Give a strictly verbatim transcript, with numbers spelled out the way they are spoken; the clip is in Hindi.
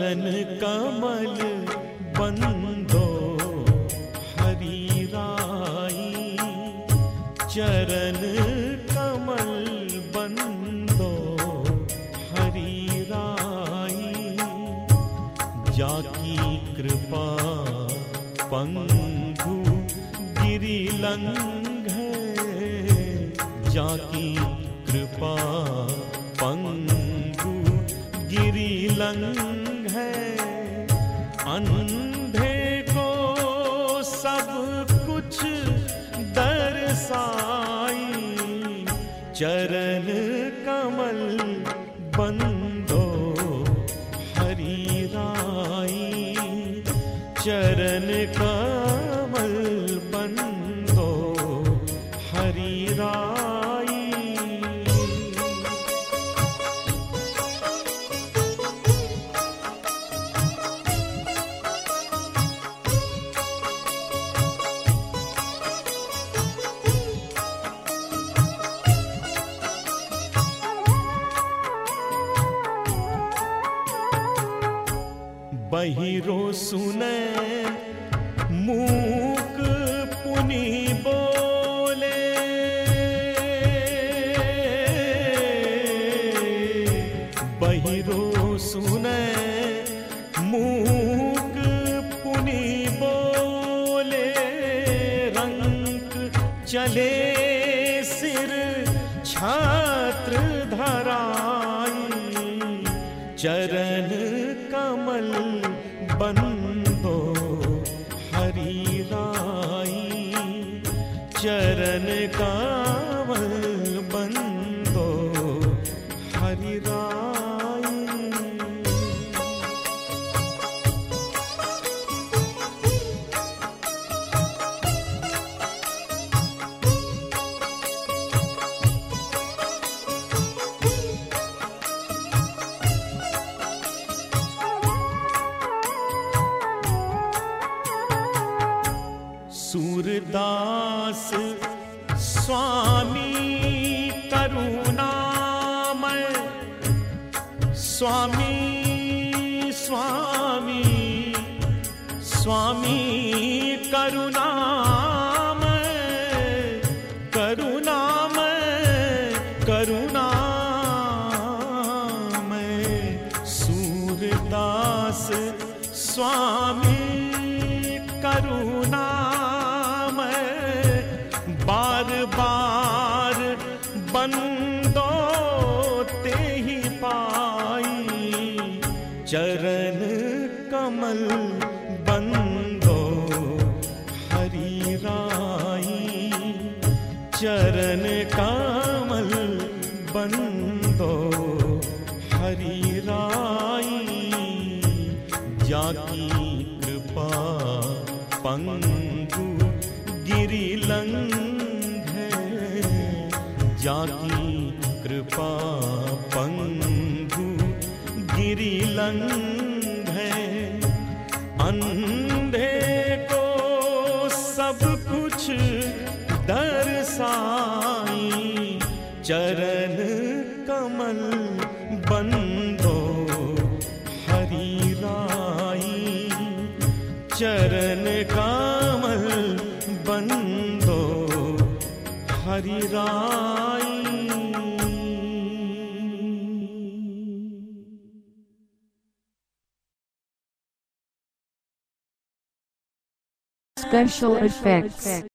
चरण कमल बंदो हरि राई, चरण कमल बंदो हरि राई। जाकी कृपा पंगु गिरि लंघे, जाकी कृपा पंगु गिरि लंघे। अंधे को सब कुछ दर्शाई, चरण कमल बंदो हरि राई, चरण कमल बंदो हरि राई। बहिरो सुने मूक पुनि बोले, बहिरो सुने मूक पुनि बोले। रंग चले सिर छात्र धराई, चरण कमल बंदो हरि राई, चरण कमल बंदो हरि राई। सूरदास स्वामी करुणामय, स्वामी स्वामी स्वामी करुणामय, करुणामय करुणामय। सूरदास स्वामी करुणा बार बार बंदो ते ही पाई, चरण कमल बंदो हरि राई, चरण कमल बंदो हरि राई। जाकी कृपा पंगु गिरि लंघे, जाकी कृपा पंगु गिरि लंघे। अंधे को सब कुछ दर्शाई, चरण कमल बंदो हरि राई, चरण कमल बंदो हरि राई। Special effects.